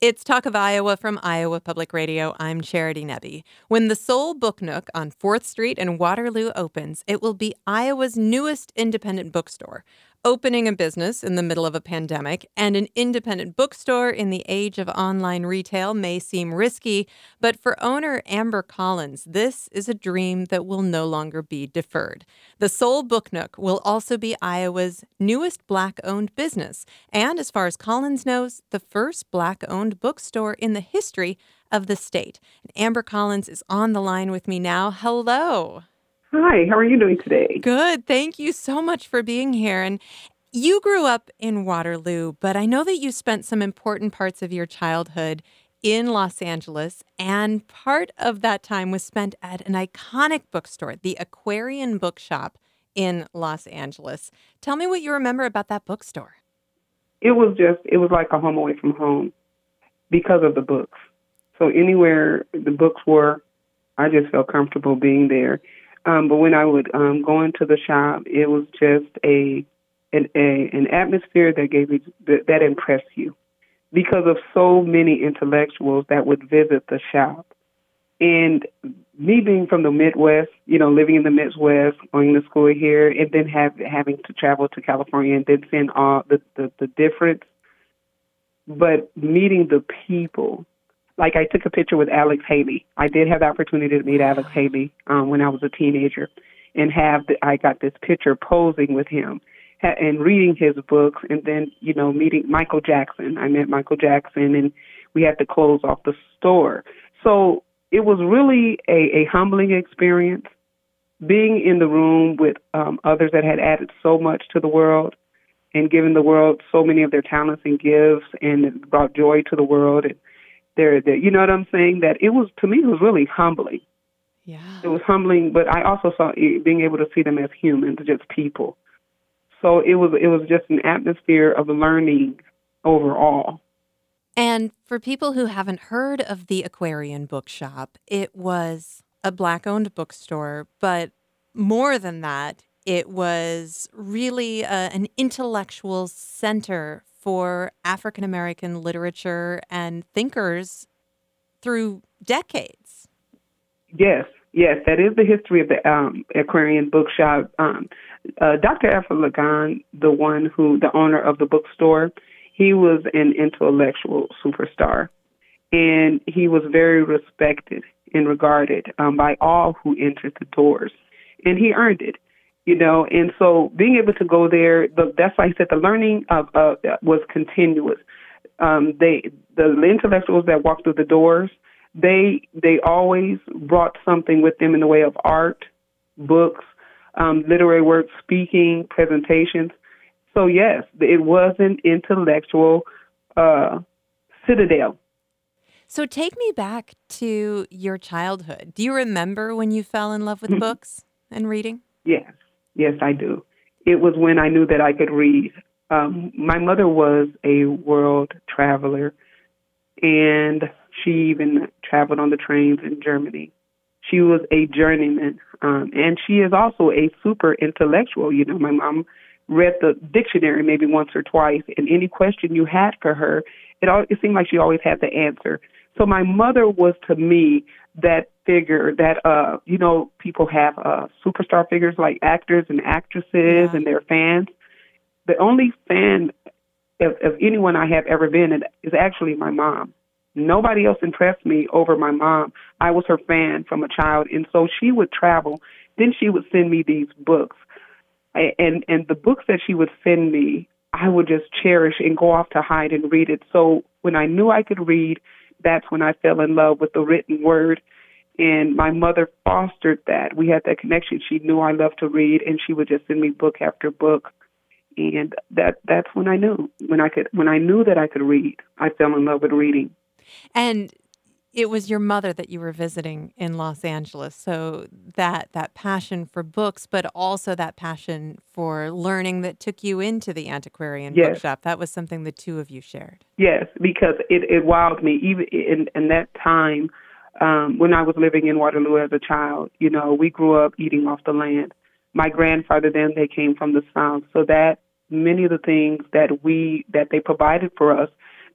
It's Talk of Iowa from Iowa Public Radio. I'm Charity Nebbe. When the Soul Book Nook on 4th Street in Waterloo opens, it will be Iowa's newest independent bookstore. Opening a business in the middle of a pandemic and an independent bookstore in the age of online retail may seem risky, but for owner Amber Collins, this is a dream that will no longer be deferred. The Soul Book Nook will also be Iowa's newest Black-owned business, and as far as Collins knows, the first Black-owned bookstore in the history of the state. And Amber Collins is on the line with me now. Hello. Hi, how are you doing today? Good. Thank you so much for being here. And you grew up in Waterloo, but I know that you spent some important parts of your childhood in Los Angeles, and part of that time was spent at an iconic bookstore, the Aquarian Bookshop in Los Angeles. Tell me what you remember about that bookstore. It was like a home away from home because of the books. So anywhere the books were, I just felt comfortable being there. But when I would go into the shop, it was just an atmosphere that gave me that impressed you because of so many intellectuals that would visit the shop. And me being from the Midwest, living in the Midwest, going to school here, and then having to travel to California and then seeing all the difference, but meeting the people. Like I took a picture with Alex Haley. I did have the opportunity to meet Alex Haley when I was a teenager, and I got this picture posing with him and reading his books, and then meeting Michael Jackson. I met Michael Jackson, and we had to close off the store. So it was really a humbling experience being in the room with others that had added so much to the world and given the world so many of their talents and gifts and brought joy to the world. And you know what I'm saying? That to me, it was really humbling. Yeah. It was humbling, but I also saw being able to see them as humans, just people. So it was just an atmosphere of learning overall. And for people who haven't heard of the Aquarian Bookshop, it was a Black-owned bookstore, but more than that, it was really an intellectual center for African-American literature and thinkers through decades. Yes, that is the history of the Aquarian Bookshop. Dr. Afra Lagan, the owner of the bookstore, he was an intellectual superstar, and he was very respected and regarded by all who entered the doors, and he earned it. And so being able to go there, that's why I said the learning was continuous. The intellectuals that walked through the doors, they always brought something with them in the way of art, books, literary work, speaking, presentations. So yes, it was an intellectual citadel. So take me back to your childhood. Do you remember when you fell in love with books and reading? Yes, I do. It was when I knew that I could read. My mother was a world traveler, and she even traveled on the trains in Germany. She was a journeyman, and she is also a super intellectual. My mom read the dictionary maybe once or twice, and any question you had for her, it seemed like she always had the answer. So my mother was, to me, that figure that, people have superstar figures like actors and actresses and their fans. The only fan of anyone I have ever been is actually my mom. Nobody else impressed me over my mom. I was her fan from a child, and so she would travel. Then she would send me these books. And the books that she would send me, I would just cherish and go off to hide and read it. So when I knew I could read, that's when I fell in love with the written word. And my mother fostered that. We had that connection. She knew I loved to read, and she would just send me book after book. And that's when I knew. When I knew that I could read, I fell in love with reading. And it was your mother that you were visiting in Los Angeles. So that passion for books, but also that passion for learning that took you into the antiquarian bookshop. That was something the two of you shared. Yes, because it wowed me. Even in that time, when I was living in Waterloo as a child, we grew up eating off the land. My grandfather, they came from the South. So that many of the things that they provided for us,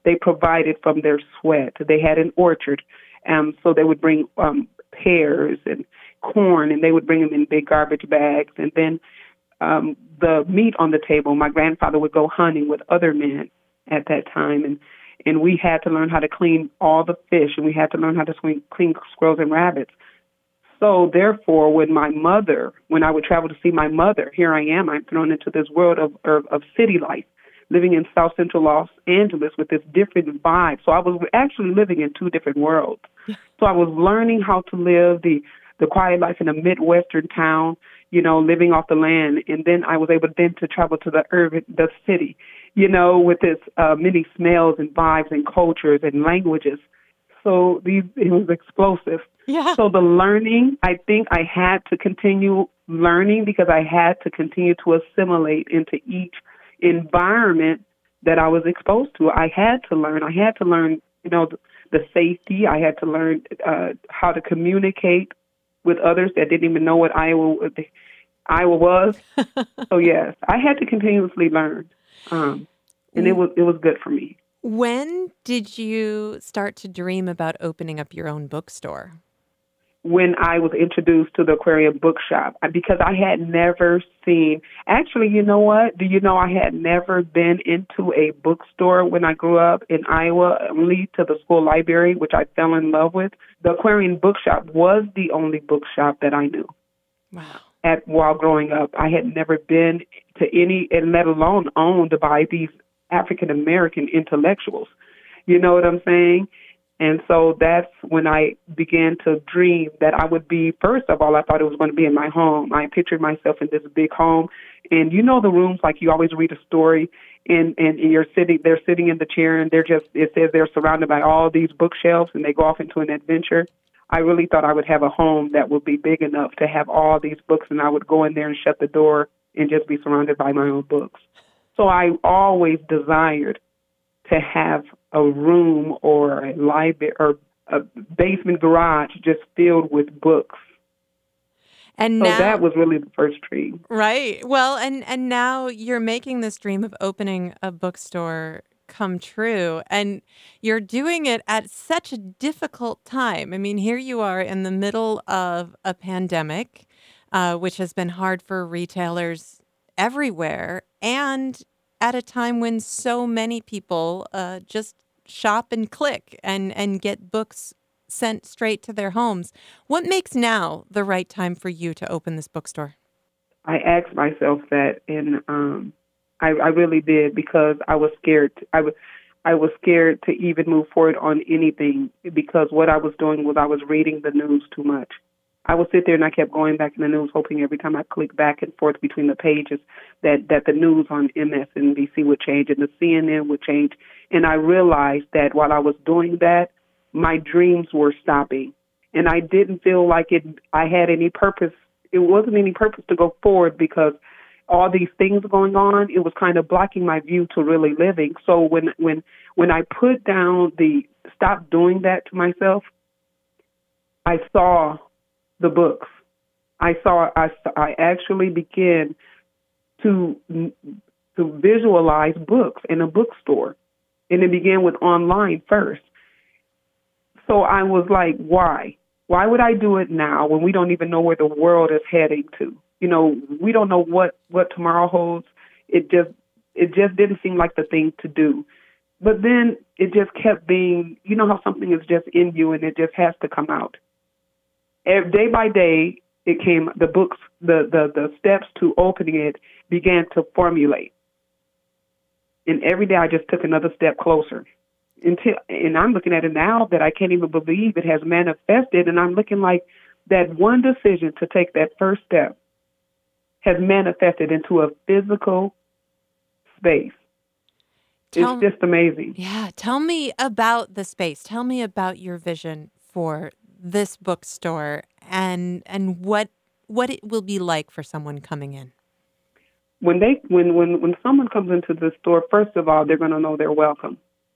they provided from their sweat. They had an orchard, so they would bring pears and corn, and they would bring them in big garbage bags. And then the meat on the table, my grandfather would go hunting with other men at that time, and we had to learn how to clean all the fish, and we had to learn how to clean squirrels and rabbits. So therefore, when I would travel to see my mother, here I am, I'm thrown into this world of city life, living in South Central Los Angeles with this different vibe. So I was actually living in two different worlds. So I was learning how to live the quiet life in a Midwestern town, living off the land. And then I was able then to travel to the city, with its many smells and vibes and cultures and languages. So it was explosive. Yeah. So the learning, I think I had to continue learning because I had to continue to assimilate into each environment that I was exposed to. I had to learn. The safety. I had to learn how to communicate with others that didn't even know what Iowa was. So yes, I had to continuously learn, and it was good for me. When did you start to dream about opening up your own bookstore? When I was introduced to the Aquarium Bookshop, because I had never seen, actually, you know what? Do you know I had never been into a bookstore when I grew up in Iowa, only to the school library, which I fell in love with. The Aquarium Bookshop was the only bookshop that I knew. Wow. While growing up, I had never been to any, and let alone owned by these African-American intellectuals. You know what I'm saying? And so that's when I began to dream that I would be, first of all, I thought it was going to be in my home. I pictured myself in this big home. And the rooms, like you always read a story and they're sitting in the chair and it says they're surrounded by all these bookshelves and they go off into an adventure. I really thought I would have a home that would be big enough to have all these books, and I would go in there and shut the door and just be surrounded by my own books. So I always desired to have a room or a library or a basement garage just filled with books. And so now, that was really the first dream. Right. Well, and now you're making this dream of opening a bookstore come true, and you're doing it at such a difficult time. I mean, here you are in the middle of a pandemic, which has been hard for retailers everywhere, and at a time when so many people just shop and click and get books sent straight to their homes. What makes now the right time for you to open this bookstore? I asked myself that, and I really did, because I was scared. I was scared to even move forward on anything, because what I was doing was I was reading the news too much. I would sit there and I kept going back in the news, hoping every time I clicked back and forth between the pages that the news on MSNBC would change and the CNN would change. And I realized that while I was doing that, my dreams were stopping. And I didn't feel like I had any purpose. It wasn't any purpose to go forward, because all these things going on, it was kind of blocking my view to really living. So when I put down stop doing that to myself, I saw the books. I actually began to visualize books in a bookstore, and it began with online first. So I was like, why? Why would I do it now when we don't even know where the world is heading to? We don't know what tomorrow holds. It just didn't seem like the thing to do. But then it just kept being, how something is just in you and it just has to come out. Day by day, it came, the books, the steps to opening it began to formulate. And every day I just took another step closer. And I'm looking at it now that I can't even believe it has manifested. And I'm looking like that one decision to take that first step has manifested into a physical space. It's just amazing. Yeah. Tell me about the space. Tell me about your vision for this bookstore and what it will be like for someone coming in. When someone comes into the store, first of all, they're going to know they're welcome.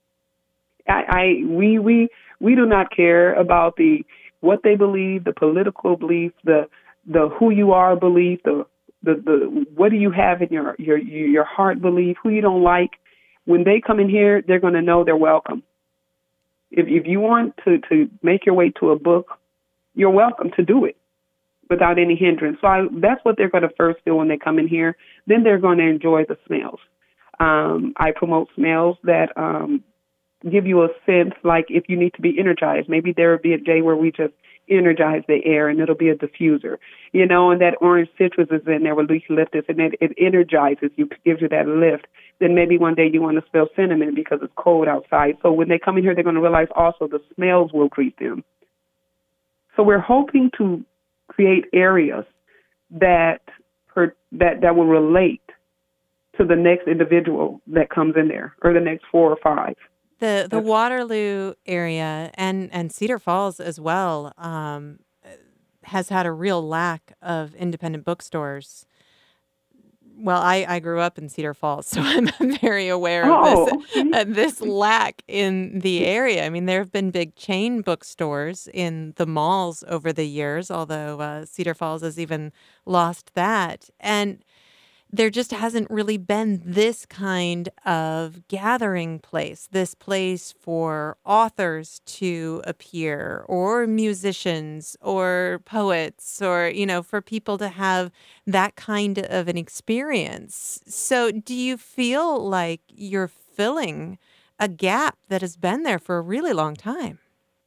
We do not care about what they believe, the political belief, the who you are belief, the what do you have in your heart belief, who you don't like. when they come in here, they're going to know they're welcome. If you want to make your way to a book, you're welcome to do it without any hindrance. So that's what they're going to first feel when they come in here. Then they're going to enjoy the smells. I promote smells that give you a sense, like if you need to be energized. Maybe there would be a day where we just energize the air, and it'll be a diffuser, and that orange citrus is in there with eucalyptus, and it energizes you, gives you that lift. Then maybe one day you want to smell cinnamon because it's cold outside. So when they come in here, they're going to realize also the smells will greet them. So we're hoping to create areas that will relate to the next individual that comes in there, or the next 4 or 5. The Waterloo area and Cedar Falls as well has had a real lack of independent bookstores. Well, I grew up in Cedar Falls, so I'm very aware of this lack in the area. I mean, there have been big chain bookstores in the malls over the years, although Cedar Falls has even lost that. And there just hasn't really been this kind of gathering place, this place for authors to appear, or musicians, or poets, or, for people to have that kind of an experience. So do you feel like you're filling a gap that has been there for a really long time?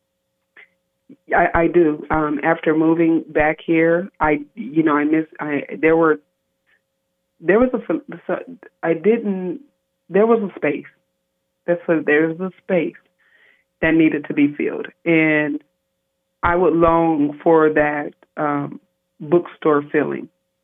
I do. After moving back here, there was a space. There was a space that needed to be filled, and I would long for that bookstore feeling,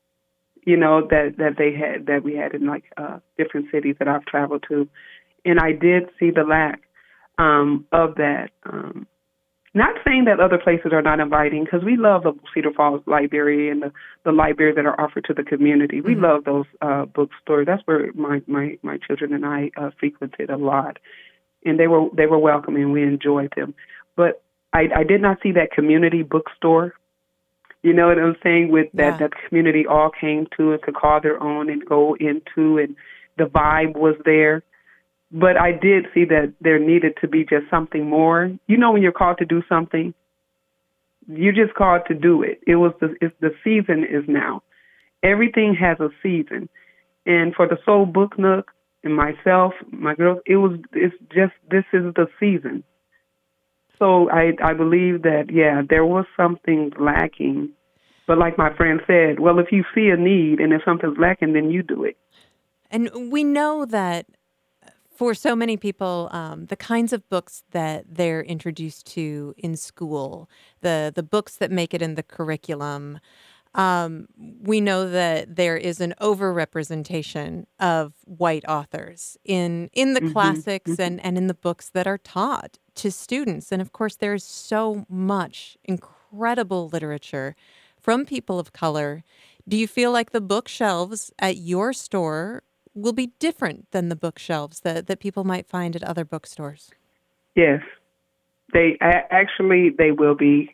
that we had in different cities that I've traveled to, and I did see the lack of that. Not saying that other places are not inviting, because we love the Cedar Falls Library and the libraries that are offered to the community. We love those bookstores. That's where my children and I frequented a lot, and they were welcoming. We enjoyed them, but I did not see that community bookstore. You know what I'm saying? With that the community all came to and could call their own and go into, and the vibe was there. But I did see that there needed to be just something more. When you're called to do something, you're just called to do it. The season is now. Everything has a season. And for the Soul Book Nook and myself, my girls, this is the season. So I believe that, there was something lacking. But like my friend said, well, if you see a need and if something's lacking, then you do it. And we know that for so many people, the kinds of books that they're introduced to in school, the books that make it in the curriculum, we know that there is an overrepresentation of white authors in the classics and in the books that are taught to students. And of course, there's so much incredible literature from people of color. Do you feel like the bookshelves at your store will be different than the bookshelves that people might find at other bookstores? Yes, they will be.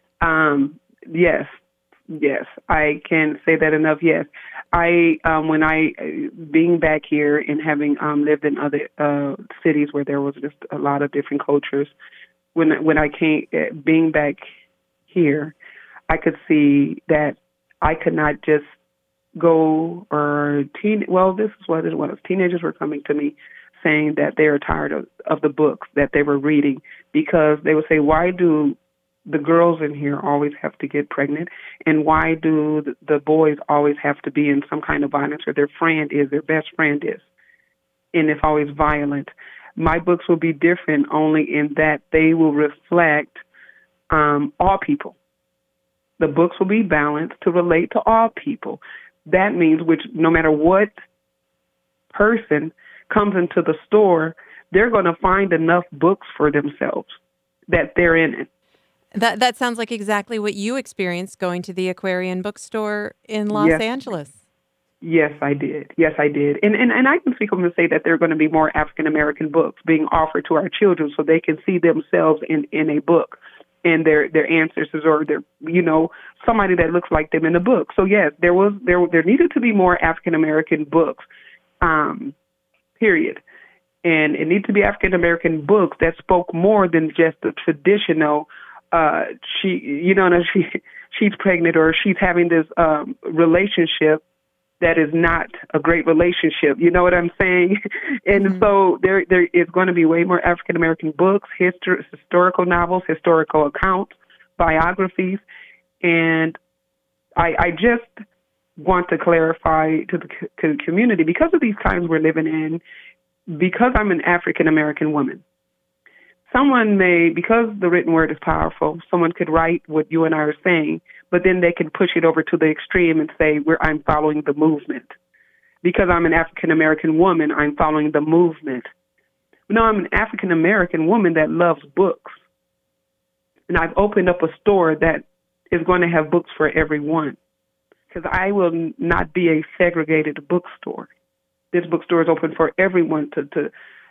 Yes, I can't say that enough. Yes, when being back here and having lived in other cities where there was just a lot of different cultures, when I came being back here, I could see that I could not just go this is what it was. Teenagers were coming to me saying that they are tired of the books that they were reading, because they would say, why do the girls in here always have to get pregnant, and why do the boys always have to be in some kind of violence, or their best friend is, and it's always violent. My books will be different only in that they will reflect all people. The books will be balanced to relate to all people. That means no matter what person comes into the store, they're going to find enough books for themselves that they're in it. That sounds like exactly what you experienced going to the Aquarian bookstore in Los Angeles. Yes, I did. And I can speak up and say that there are going to be more African-American books being offered to our children so they can see themselves in a book, and their ancestors, or their somebody that looks like them in the book. So yes, there needed to be more African American books, period. And it needs to be African American books that spoke more than just the traditional. She's pregnant or she's having this relationship that is not a great relationship. You know what I'm saying? And so there is going to be way more African American books, historical novels, historical accounts, biographies, and I just want to clarify to the community, because of these times we're living in, because I'm an African American woman, someone may, because the written word is powerful, someone could write what you and I are saying, but then they can push it over to the extreme and say, I'm following the movement. Because I'm an African American woman, I'm following the movement. No, I'm an African American woman that loves books. And I've opened up a store that is going to have books for everyone. Because I will not be a segregated bookstore. This bookstore is open for everyone to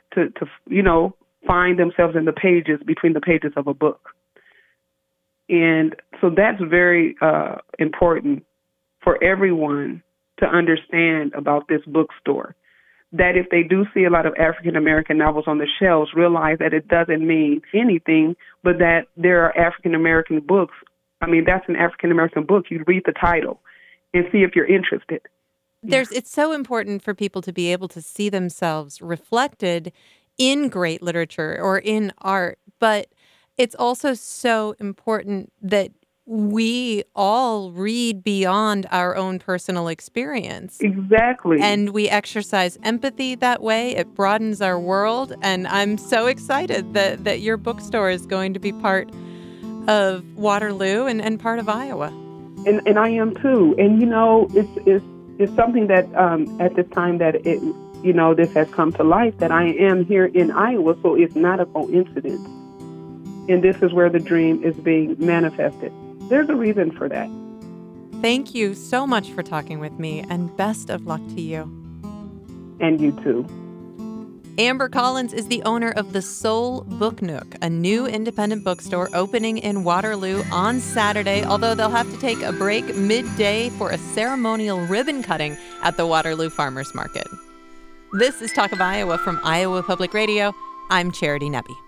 find themselves in the pages, between the pages of a book. And so that's very important for everyone to understand about this bookstore. That if they do see a lot of African American novels on the shelves, realize that it doesn't mean anything, but that there are African American books. I mean, that's an African American book. You read the title and see if you're interested. It's so important for people to be able to see themselves reflected in great literature or in art, but it's also so important that we all read beyond our own personal experience. Exactly. And we exercise empathy that way. It broadens our world. And I'm so excited that your bookstore is going to be part of Waterloo and part of Iowa. And I am too. And, it's something that at this time that this has come to life, that I am here in Iowa, so it's not a coincidence. And this is where the dream is being manifested. There's a reason for that. Thank you so much for talking with me, and best of luck to you. And you too. Amber Collins is the owner of the Soul Book Nook, a new independent bookstore opening in Waterloo on Saturday, although they'll have to take a break midday for a ceremonial ribbon cutting at the Waterloo Farmers Market. This is Talk of Iowa from Iowa Public Radio. I'm Charity Nebbe.